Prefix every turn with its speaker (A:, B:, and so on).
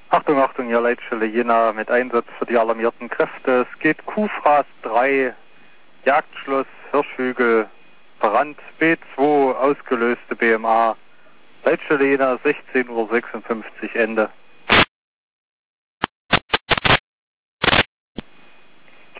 A: Achtung, Achtung, hier Leitstelle Jena mit Einsatz für die alarmierten Kräfte. Es geht Kuhfraß 3, Jagdschloss, Hirschhügel, Brand, B2, ausgelöste BMA. Leitstelle Jena, 16:56 Uhr, Ende.